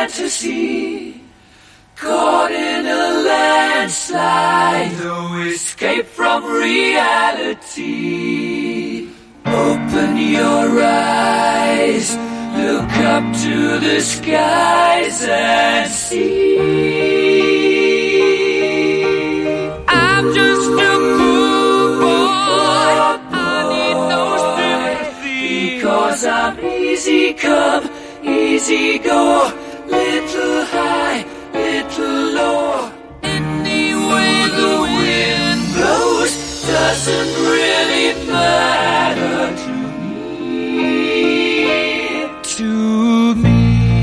fantasy, caught in a landslide, no escape from reality. Open your eyes, look up to the skies and see. I'm just a poor boy, I need no sympathy, because I'm easy come, easy go, little high, little low. Any way the wind blows doesn't really matter to me. To me.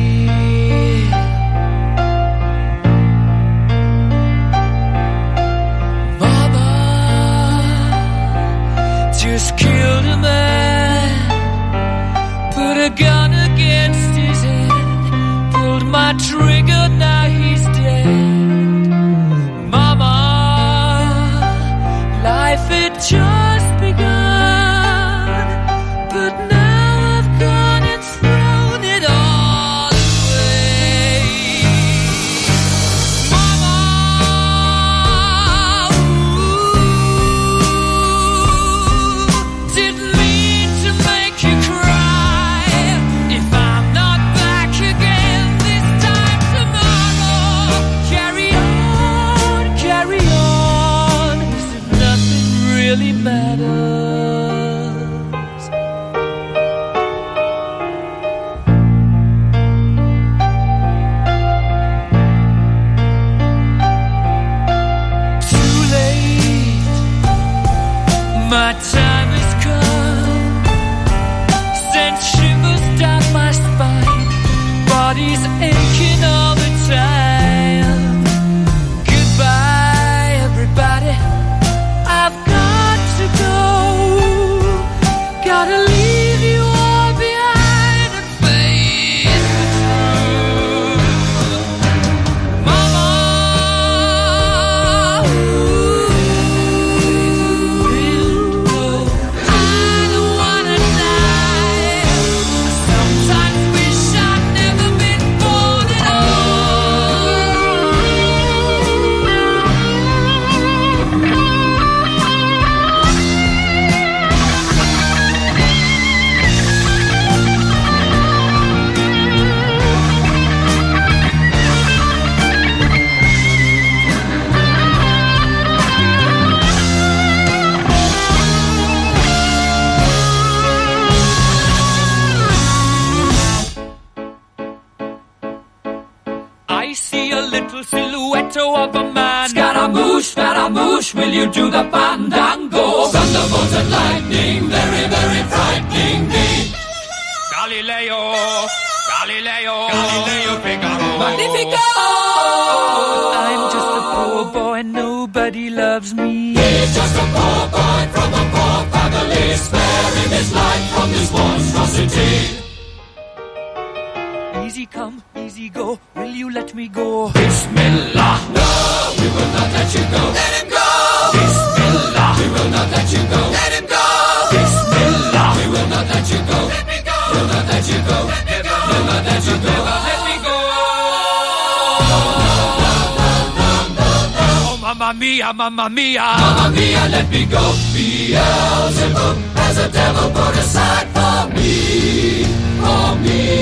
Mama just killed a man, put a gun against his head, pulled my trigger, now he's dead. Mama, life had just begun, but now I've gone and thrown it all away. Mama, ooh, didn't mean to make you cry. If I'm not back again this time tomorrow, carry on, as if nothing really matters. Too late, my time has come, sent shivers down my spine, body's aching all the time. Goodbye, everybody, I've got to go, gotta leave you all behind and face the truth. Mama, I don't wanna die. I sometimes wish I'd never been born at I see a little silhouette of a man. Scaramouche, will you do the fandango? Thunderbolt and lightning, very, very frightening me. Galileo, Figaro. Magnifico! I'm just a poor boy, nobody loves me. He's just a poor boy from a poor family, sparing his life from this monstrosity. Easy come, easy go, will you let me go? Bismillah, no, we will not let you go. Let him go! Bismillah, we will not let you go. Let him go! Bismillah, we will not let you go. Let me go! We'll not let you go. Let me go! We'll not let you go. Let me go! Oh, mamma mia, mamma mia. Mamma mia, let me go. Beelzebub has a devil put aside for me. For me.